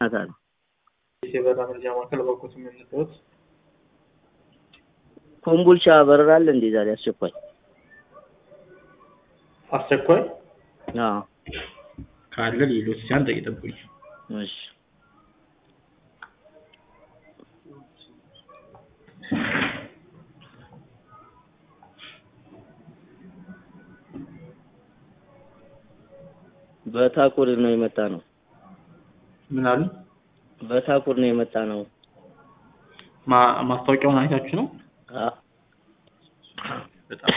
ናታል የበራ መረጃ ማዕከል በኩል የሚነጥሩት ኮምቦልቻ በረራ አለ እንዴ ዛሬ አስቸኳይ? አስቸኳይ አዎ ካለ ሌሎች ሲያን ጠይቀብኝ። እሺ በታኩር ነው የመጣ ነው። ምን አሉ? በታኩር ነው የመጣ ነው። ማስታወቂያውን አይታችሁ ነው? አዎ በጣም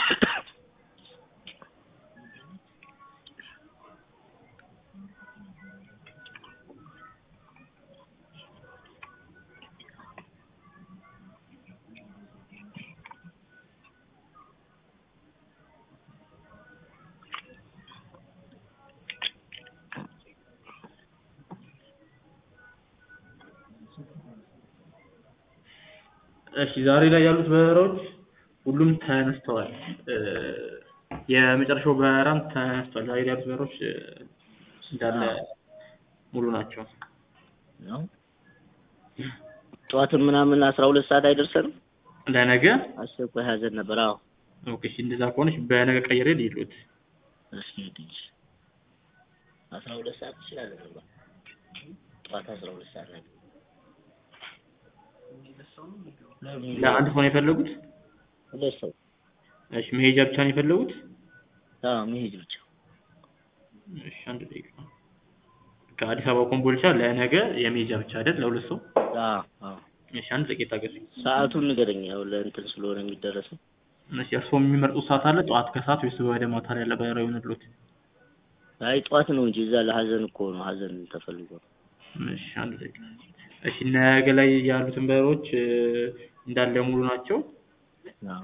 እሺ ዛሬ ላይ ያሉት በረራዎች ሁሉም ተነስተዋል። የመጨረሻው በረራም ተነስተዋል። ዛሬ ያሉት በረራዎች እንዳለ ሙሉ ናቸው። ነው ጠዋት ምናምን 12 ሰዓት አይደርሰንም? ለነገ አስቸኳይ ሀዘን ነበር። አዎ ኦኬ እሺ እንደዛ ከሆነሽ በነገ ቀይሬ ልሂድ። እሺ ልጅ 12 ሰዓት ይችላል ነበር። ጠዋት 12 ሰዓት ነበር። ለአንድ ሰው ነው የፈለጉት? ሁለት ሰው። እሺ መሄጃ ብቻ ነው የፈለጉት? አዎ መሄጃ ብቻ። እሺ አንድ ደቂቃ ከአዲስ አበባ ኮምቦልቻ ለነገ የመሄጃ ብቻ አይደል? ለሁለት ሰው? አዎ አዎ። እሺ አንድ ደቂቃ ታገሱኝ። ሰዓቱን ንገረኝ ያው ለእንትን ስለሆነ የሚደረሰው። እሺ እርስዎ የሚመርጡት ሰዓት አለ? ጠዋት ከሰዓት ወይስ ወደ ማታ ላይ ያለ በረራ ይሆንልዎት? አይ ጠዋት ነው እንጂ እዛ ለሀዘን እኮ ነው ሀዘን ተፈልጎ። እሺ አንድ ደቂቃ እሺ ነገ ላይ ያሉትን በረራዎች እንዳለ ሙሉ ናቸው? አዎ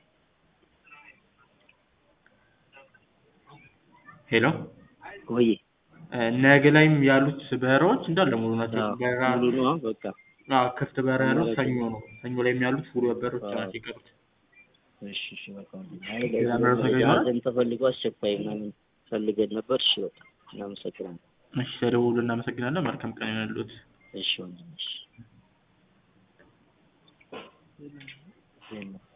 ሄሎ ወይ ነገ ላይም ያሉት በረራዎች እንዳለ ሙሉ ናቸው። በረራ ሙሉ ነው በቃ። ክፍት በረራ ያለው ሰኞ ነው። ሰኞ ላይም ያሉት ሙሉ በረሮች ናቸው የቀሩት። እሺ እሺ በቃ ሀዘን ተፈልጎ አስቸኳይ ምናምን ፈልገን ነበር። እሺ በቃ እናመሰግናለን። እሺ ስለደወሉ እናመሰግናለን። መልካም ቀን ይሁንልዎት። እሺ ወንድም እሺ